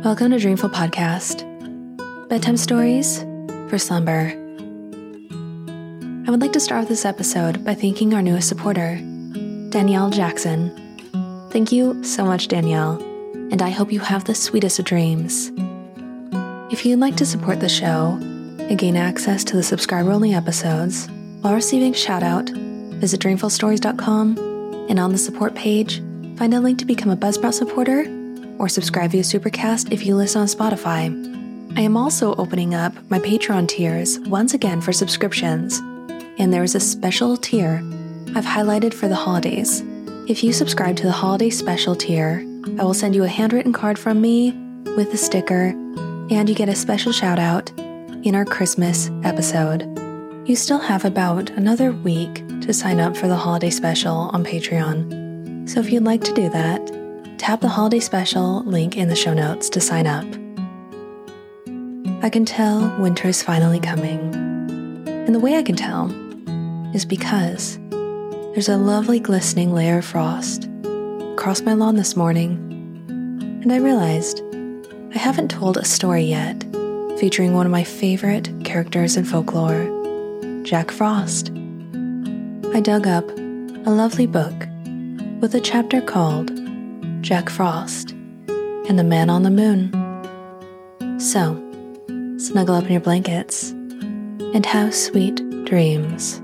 Welcome to Dreamful Podcast, bedtime stories for slumber. I would like to start this episode by thanking our newest supporter, Danielle Jackson. Thank you so much, Danielle, and I hope you have the sweetest of dreams. If you'd like to support the show and gain access to the subscriber-only episodes while receiving shout-out, visit dreamfulstories.com, and on the support page, find a link to become a Buzzsprout supporter or subscribe via Supercast if you listen on Spotify. I am also opening up my Patreon tiers once again for subscriptions, and there is a special tier I've highlighted for the holidays. If you subscribe to the holiday special tier, I will send you a handwritten card from me with a sticker, and you get a special shout out in our Christmas episode. You still have about another week to sign up for the holiday special on Patreon. So if you'd like to do that, tap the holiday special link in the show notes to sign up. I can tell winter is finally coming. And the way I can tell is because there's a lovely glistening layer of frost across my lawn this morning, and I realized I haven't told a story yet featuring one of my favorite characters in folklore, Jack Frost. I dug up a lovely book with a chapter called Jack Frost and the Man on the Moon. So, snuggle up in your blankets and have sweet dreams.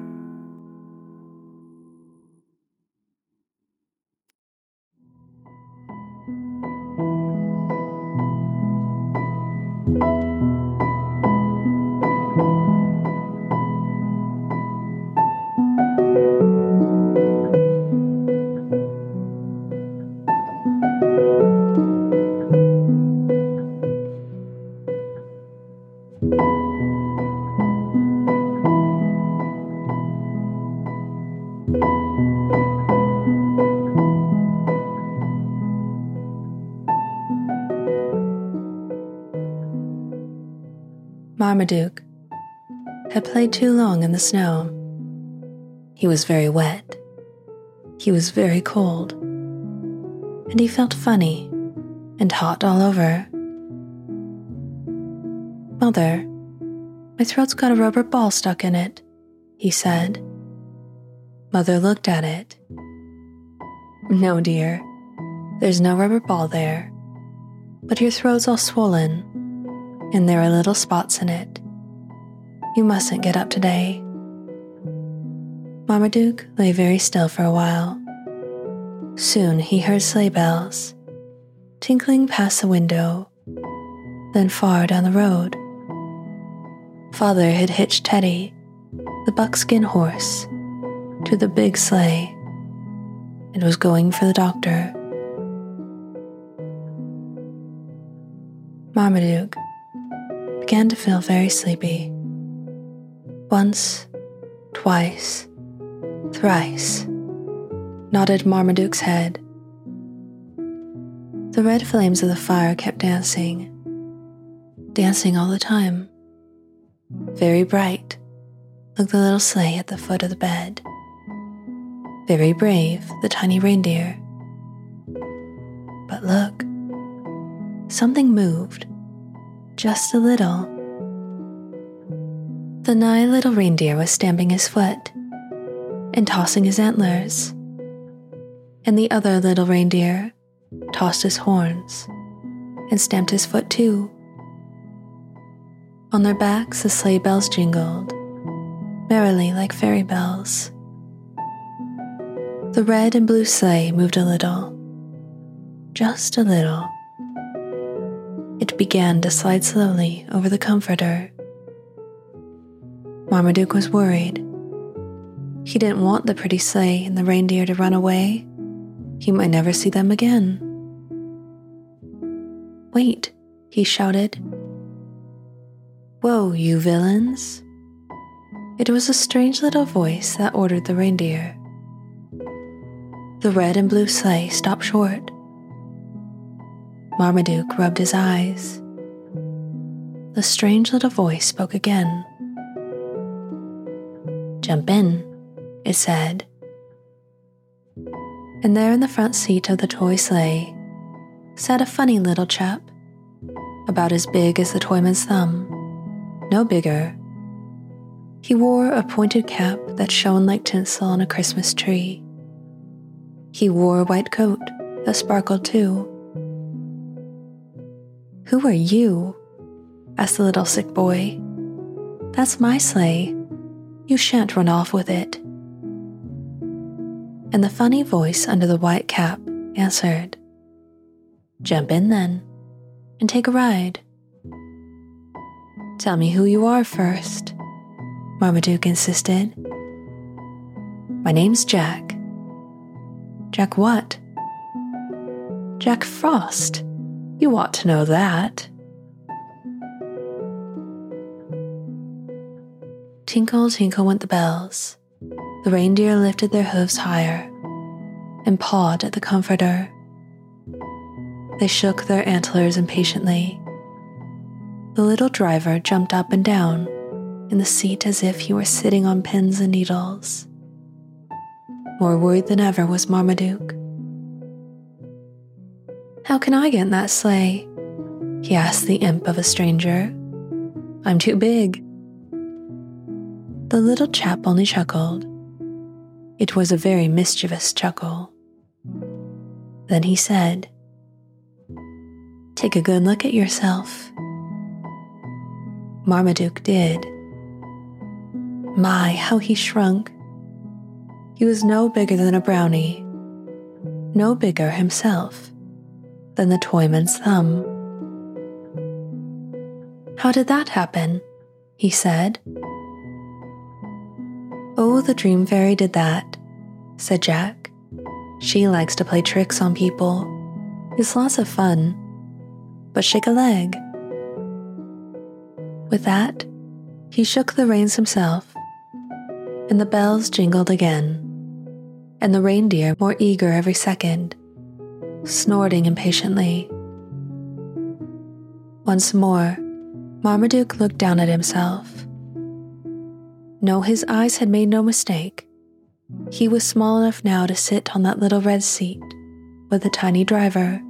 Marmaduke had played too long in the snow. He was very wet. He was very cold. And he felt funny and hot all over. "Mother, my throat's got a rubber ball stuck in it," he said. Mother looked at it. "No, dear, there's no rubber ball there, but your throat's all swollen, and there are little spots in it. You mustn't get up today." Marmaduke lay very still for a while. Soon he heard sleigh bells, tinkling past the window, then far down the road. Father had hitched Teddy, the buckskin horse, to the big sleigh and was going for the doctor. Marmaduke began to feel very sleepy. Once, twice, thrice, nodded Marmaduke's head. The red flames of the fire kept dancing all the time, very bright, like the little sleigh at the foot of the bed. Very brave, the tiny reindeer. But look, something moved, just a little. The nigh little reindeer was stamping his foot and tossing his antlers, and the other little reindeer tossed his horns and stamped his foot too. On their backs the sleigh bells jingled, merrily like fairy bells. The red and blue sleigh moved a little, just a little. It began to slide slowly over the comforter. Marmaduke was worried. He didn't want the pretty sleigh and the reindeer to run away. He might never see them again. "Wait," he shouted. "Whoa, you villains." It was a strange little voice that ordered the reindeer. The red and blue sleigh stopped short. Marmaduke rubbed his eyes. The strange little voice spoke again. "Jump in," it said. And there in the front seat of the toy sleigh sat a funny little chap about as big as the toyman's thumb, no bigger. He wore a pointed cap that shone like tinsel on a Christmas tree. He wore a white coat that sparkled too. "Who are you?" asked the little sick boy. "That's my sleigh. You shan't run off with it." And the funny voice under the white cap answered, "Jump in then, and take a ride." "Tell me who you are first," Marmaduke insisted. "My name's Jack." "Jack what?" "Jack Frost. You ought to know that." Tinkle, tinkle went the bells. The reindeer lifted their hooves higher and pawed at the comforter. They shook their antlers impatiently. The little driver jumped up and down in the seat as if he were sitting on pins and needles. More worried than ever was Marmaduke. "How can I get in that sleigh?" he asked the imp of a stranger. "I'm too big." The little chap only chuckled. It was a very mischievous chuckle. Then he said, "Take a good look at yourself." Marmaduke did. My, how he shrunk. He was no bigger than a brownie, no bigger himself than the toyman's thumb. "How did that happen?" he said. "Oh, the dream fairy did that," said Jack. "She likes to play tricks on people. It's lots of fun. But shake a leg." With that, he shook the reins himself, and the bells jingled again, and the reindeer more eager every second, snorting impatiently. Once more, Marmaduke looked down at himself. No, his eyes had made no mistake. He was small enough now to sit on that little red seat with the tiny driver.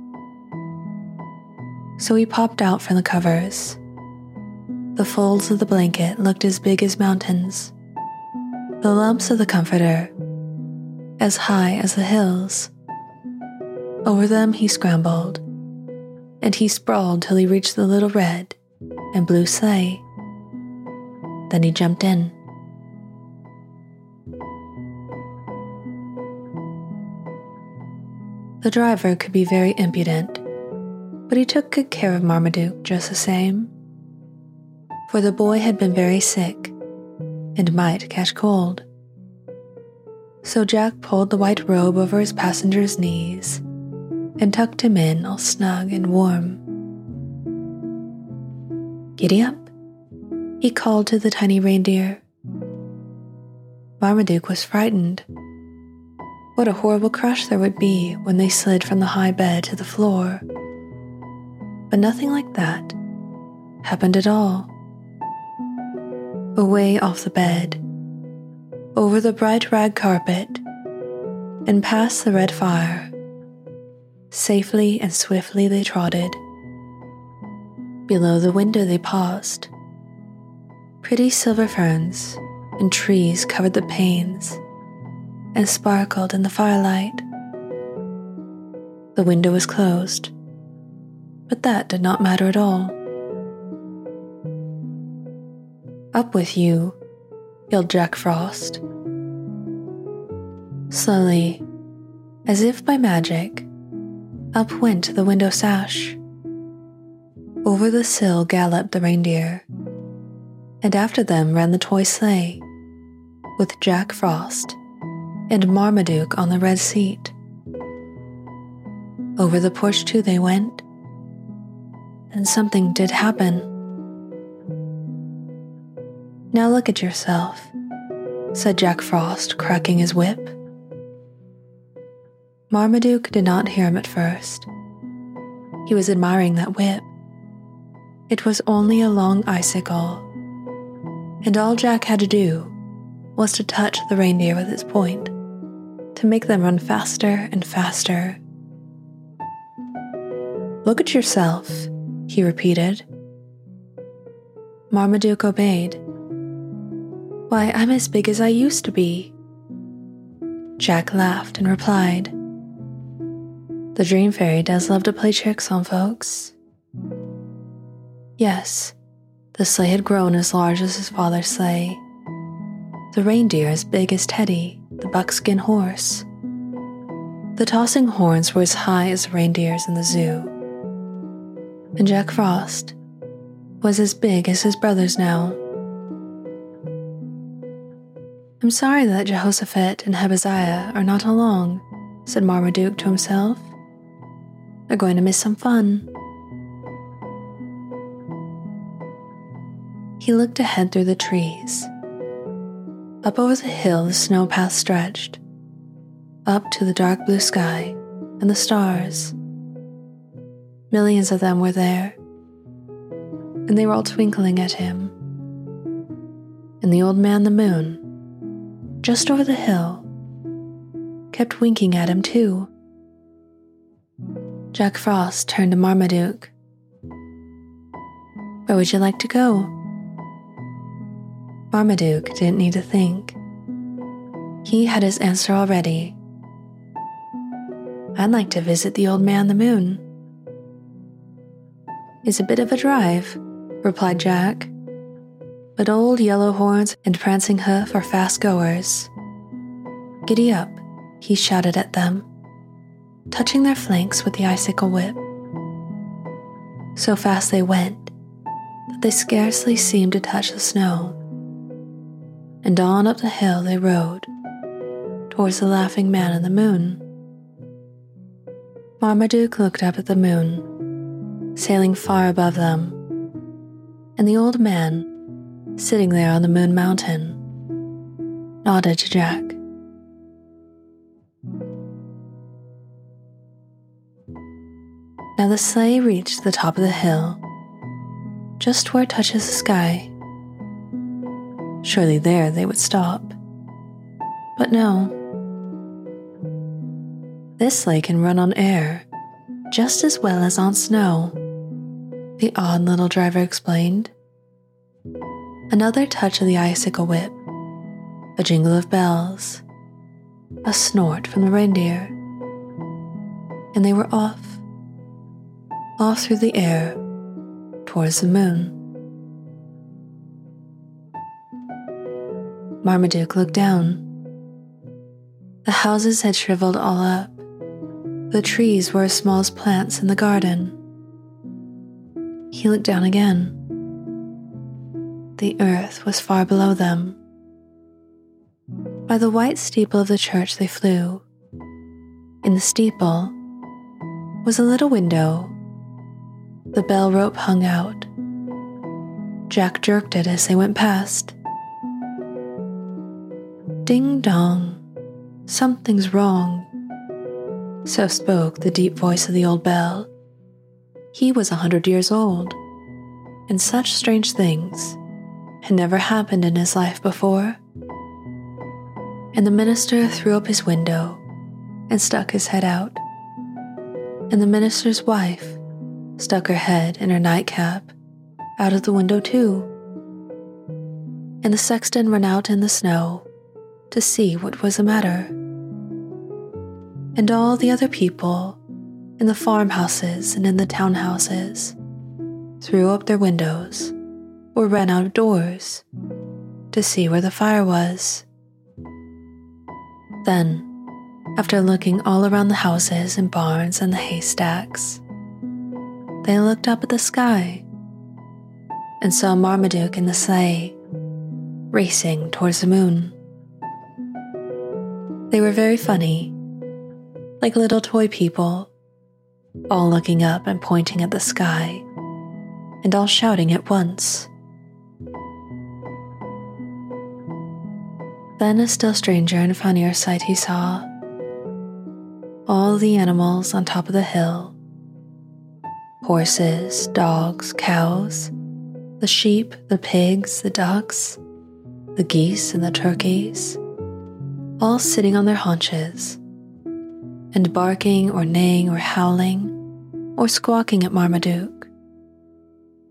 So he popped out from the covers. The folds of the blanket looked as big as mountains, the lumps of the comforter as high as the hills. Over them he scrambled, and he sprawled till he reached the little red and blue sleigh. Then he jumped in. The driver could be very impudent, but he took good care of Marmaduke just the same, for the boy had been very sick and might catch cold. So Jack pulled the white robe over his passenger's knees and tucked him in all snug and warm. "Giddy up," he called to the tiny reindeer. Marmaduke was frightened. What a horrible crush there would be when they slid from the high bed to the floor. But nothing like that happened at all. Away off the bed, over the bright rag carpet, and past the red fire, safely and swiftly they trotted. Below the window they paused. Pretty silver ferns and trees covered the panes and sparkled in the firelight. The window was closed, but that did not matter at all. "Up with you," yelled Jack Frost. Slowly, as if by magic, up went the window sash. Over the sill galloped the reindeer, and after them ran the toy sleigh, with Jack Frost and Marmaduke on the red seat. Over the porch too they went, and something did happen. "Now look at yourself," said Jack Frost, cracking his whip. Marmaduke did not hear him at first. He was admiring that whip. It was only a long icicle, and all Jack had to do was to touch the reindeer with its point to make them run faster and faster. "Look at yourself," he repeated. Marmaduke obeyed. Why, I'm as big as I used to be. Jack laughed and replied, The Dream Fairy does love to play tricks on folks. Yes, the sleigh had grown as large as his father's sleigh. The reindeer as big as Teddy, the buckskin horse. The tossing horns were as high as the reindeers in the zoo. And Jack Frost was as big as his brothers now. I'm sorry that Jehoshaphat and Hebeziah are not along, said Marmaduke to himself. They're going to miss some fun. He looked ahead through the trees. Up over the hill the snow path stretched, up to the dark blue sky and the stars. Millions of them were there, and they were all twinkling at him. And the old man the moon, just over the hill, kept winking at him too. Jack Frost turned to Marmaduke. Where would you like to go? Marmaduke didn't need to think. He had his answer already. I'd like to visit the old man the moon. It's a bit of a drive, replied Jack, but Old Yellow Horns and Prancing Hoof are fast goers. Giddy up, he shouted at them, touching their flanks with the icicle whip. So fast they went that they scarcely seemed to touch the snow. And on up the hill they rode, towards the laughing man in the moon. Marmaduke looked up at the moon, sailing far above them, and the old man, sitting there on the moon mountain, nodded to Jack. Now the sleigh reached the top of the hill, just where it touches the sky. Surely there they would stop. But no. This sleigh can run on air just as well as on snow, the odd little driver explained. Another touch of the icicle whip, a jingle of bells, a snort from the reindeer, and they were off through the air towards the moon. Marmaduke looked down. The houses had shriveled all up. The trees were as small as plants in the garden. He looked down again. The earth was far below them. By the white steeple of the church they flew. In the steeple was a little window. The bell rope hung out. Jack jerked it as they went past. Ding dong, something's wrong. So spoke the deep voice of the old bell. He was 100 years old, and such strange things had never happened in his life before. And the minister threw up his window and stuck his head out. And the minister's wife stuck her head in her nightcap out of the window too. And the sexton ran out in the snow to see what was the matter. And all the other people in the farmhouses and in the townhouses threw up their windows or ran out of doors to see where the fire was. Then, after looking all around the houses and barns and the haystacks, they looked up at the sky and saw Marmaduke in the sleigh racing towards the moon. They were very funny, like little toy people, all looking up and pointing at the sky, and all shouting at once. Then a still stranger and funnier sight he saw. All the animals on top of the hill, horses, dogs, cows, the sheep, the pigs, the ducks, the geese and the turkeys, all sitting on their haunches, and barking or neighing or howling or squawking at Marmaduke,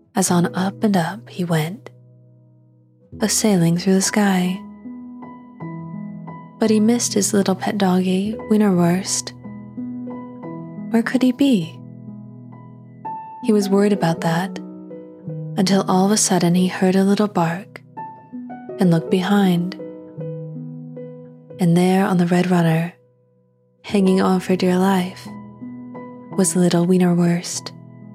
as on up and up he went, a-sailing through the sky. But he missed his little pet doggy, Wienerwurst. Where could he be? He was worried about that, until all of a sudden he heard a little bark and looked behind. And there on the red runner, hanging on for dear life, was little Wienerwurst.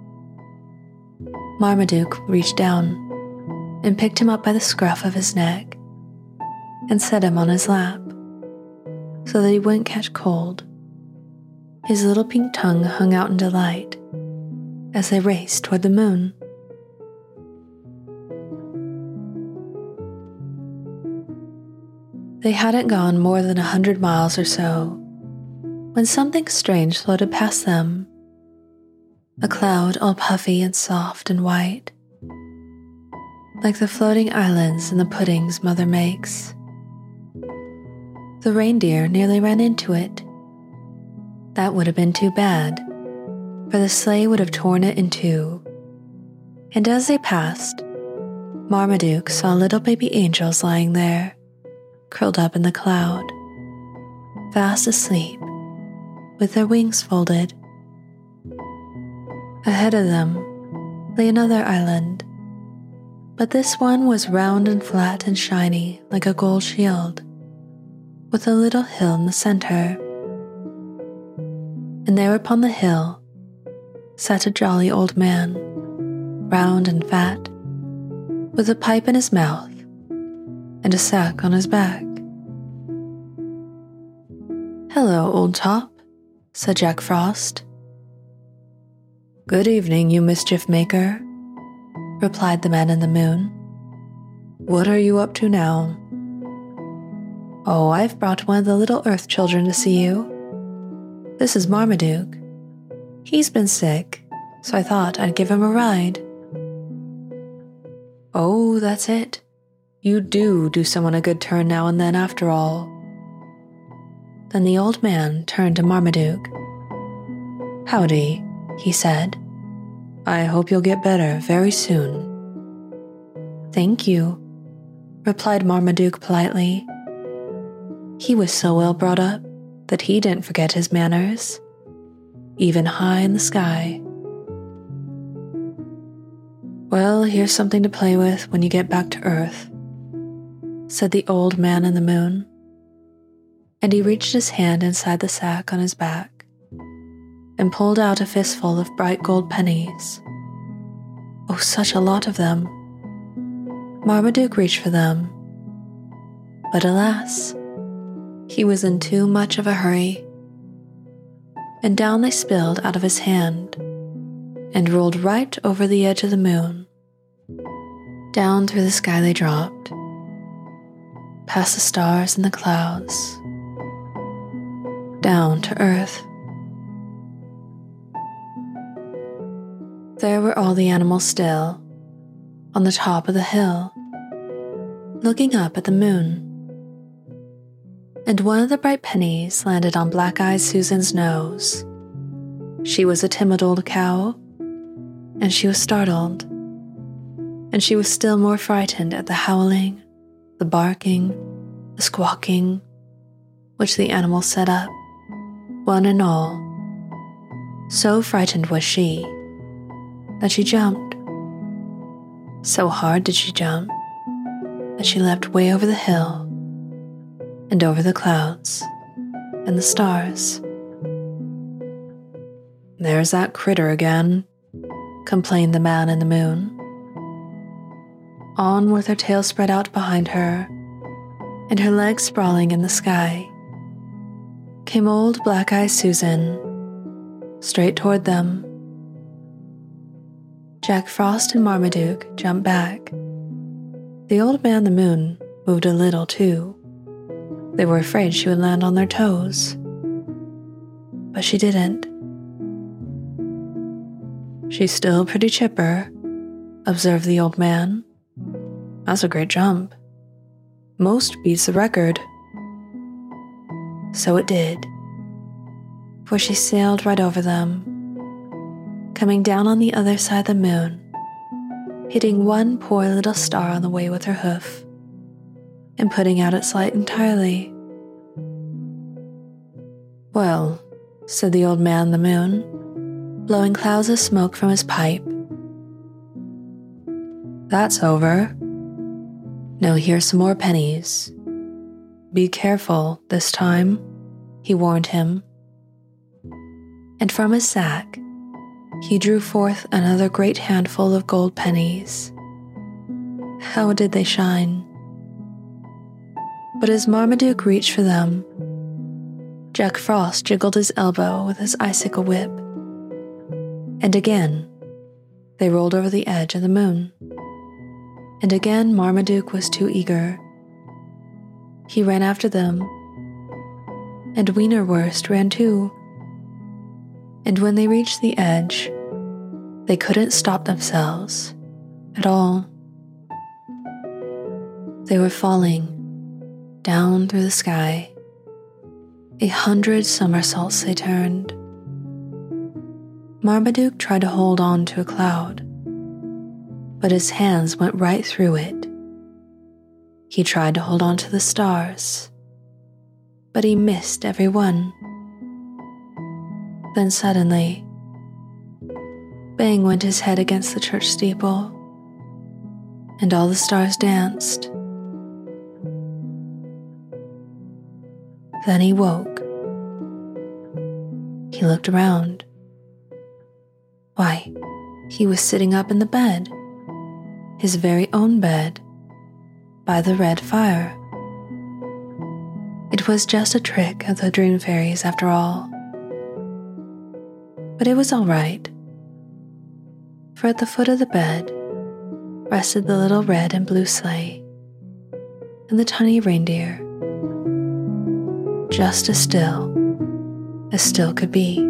Marmaduke reached down and picked him up by the scruff of his neck and set him on his lap so that he wouldn't catch cold. His little pink tongue hung out in delight as they raced toward the moon. They hadn't gone more than 100 miles or so when something strange floated past them. A cloud all puffy and soft and white, like the floating islands in the puddings Mother makes. The reindeer nearly ran into it. That would have been too bad, for the sleigh would have torn it in two. And as they passed, Marmaduke saw little baby angels lying there, curled up in the cloud, fast asleep, with their wings folded. Ahead of them lay another island, but this one was round and flat and shiny like a gold shield, with a little hill in the center. And there upon the hill sat a jolly old man, round and fat, with a pipe in his mouth and a sack on his back. "Hello, old top," said Jack Frost. "Good evening, you mischief maker," replied the man in the moon. "What are you up to now?" "Oh, I've brought one of the little earth children to see you. This is Marmaduke. He's been sick, so I thought I'd give him a ride." "Oh, that's it. You do someone a good turn now and then after all." Then the old man turned to Marmaduke. "Howdy," he said. "I hope you'll get better very soon." "Thank you," replied Marmaduke politely. He was so well brought up that he didn't forget his manners, even high in the sky. "Well, here's something to play with when you get back to Earth," said the old man in the moon, and he reached his hand inside the sack on his back and pulled out a fistful of bright gold pennies. Oh, such a lot of them. Marmaduke reached for them, but alas, he was in too much of a hurry, and down they spilled out of his hand and rolled right over the edge of the moon. Down through the sky they dropped, past the stars and the clouds, down to Earth. There were all the animals still, on the top of the hill, looking up at the moon. And one of the bright pennies landed on Black-Eyed Susan's nose. She was a timid old cow, and she was startled, and she was still more frightened at the howling, the barking, the squawking, which the animals set up, one and all. So frightened was she that she jumped. So hard did she jump that she leapt way over the hill and over the clouds and the stars. "There's that critter again," complained the man in the moon. On with her tail spread out behind her and her legs sprawling in the sky, came old Black-Eyed Susan, straight toward them. Jack Frost and Marmaduke jumped back. The old man in the moon moved a little too. They were afraid she would land on their toes. But she didn't. "She's still pretty chipper," observed the old man. "That's a great jump. Most beats the record." So it did, for she sailed right over them, coming down on the other side of the moon, hitting one poor little star on the way with her hoof and putting out its light entirely. "Well," said the old man the moon, blowing clouds of smoke from his pipe, "that's over. Now here's some more pennies. Be careful this time," he warned him. And from his sack, he drew forth another great handful of gold pennies. How did they shine! But as Marmaduke reached for them, Jack Frost jiggled his elbow with his icicle whip, and again they rolled over the edge of the moon. And again Marmaduke was too eager. He ran after them, and Wienerwurst ran too. And when they reached the edge, they couldn't stop themselves at all. They were falling down through the sky. 100 somersaults they turned. Marmaduke tried to hold on to a cloud, but his hands went right through it. He tried to hold on to the stars, but he missed every one. Then suddenly, bang went his head against the church steeple, and all the stars danced. Then he woke. He looked around. Why, he was sitting up in the bed, his very own bed, by the red fire. It was just a trick of the dream fairies after all. But it was all right, for at the foot of the bed rested the little red and blue sleigh and the tiny reindeer, just as still could be.